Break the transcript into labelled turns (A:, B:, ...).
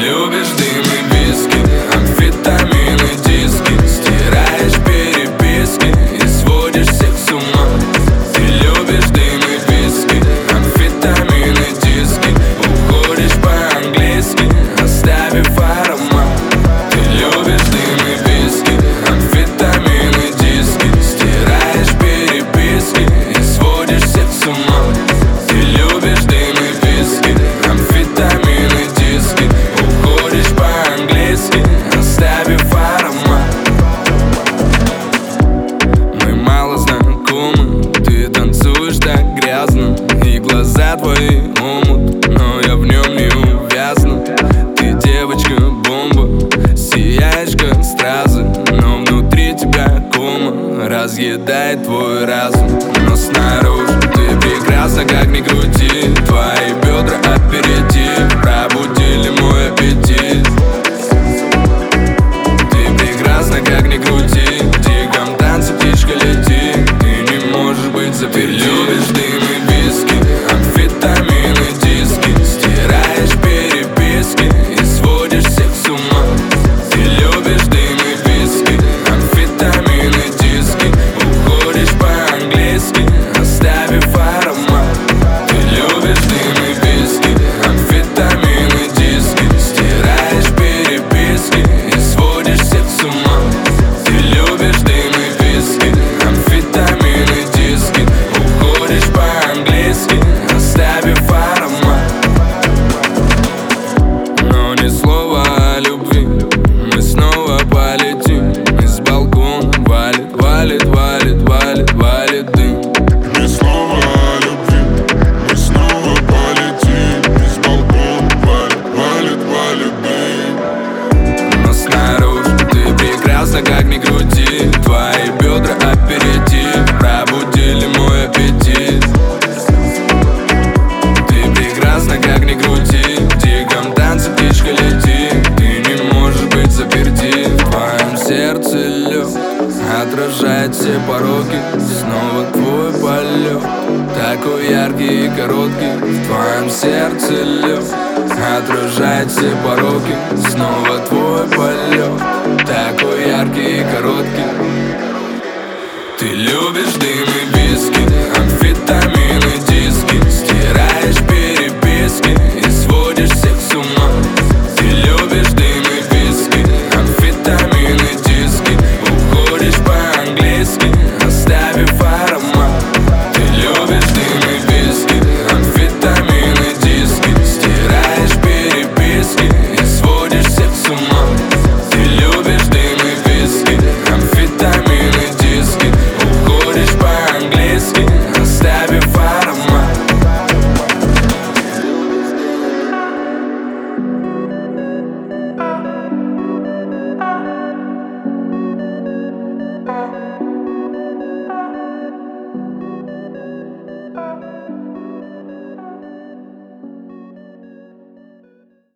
A: любишь дым и виски, амфетамины, диски. Стираешь переписки и сводишь всех с ума. Ты любишь дым и виски, амфетамины, диски. Уходишь по-английски, оставив аромат. Ты любишь дым и виски, амфетамины, диски. Стираешь переписки и сводишь всех с ума. Ты любишь дым и виски, амфетамины, диски. Уходишь по-английски, оставив аромат. Мы мало знакомы, ты танцуешь так грязно, и глаза твои омут, но я в нем не увязну. Ты девочка-бомба, сияешь как стразы, но внутри тебя кома разъедает твой разум. Но снаружи ты прекрасна, как ни крути. Твои бедра аперитив пробудили мой аппетит. Ты прекрасна, как ни крути. В диком танце птичка летит. Ты не можешь быть заперти. Ты любишь дым и виски, амфетамины, диски. Стираешь переписки и сводишь всех с ума. Ты любишь дым и виски, амфетамины, диски. Уходишь по-английски, оставив аромат. Ты любишь дым и виски, амфетамины, диски. Стираешь переписки и сводишь всех с ума. Ты любишь дым и виски, амфетамины, диски. Уходишь по-английски, оставив аромат. Но ни слова о любви, мы снова полетим. Из балкона валит, валит, валит, валит, валит дым.
B: Ни слова о любви, мы снова полетим. Из балкона валит, валит, валит дым.
A: Но снаружи ты прекрасна, как ни крути. Твои бедра аперитив пробудили мой аппетит. Ты прекрасна, как ни крути. В диком танце птичка летит. Ты не можешь быть заперти. В твоем сердце лед отражает все пороки. Снова твой полет, такой яркий и короткий. В твоем сердце лед отражает все пороки. Снова твой полет, такой яркий и короткий. Ты любишь дым и виски, амфетамины,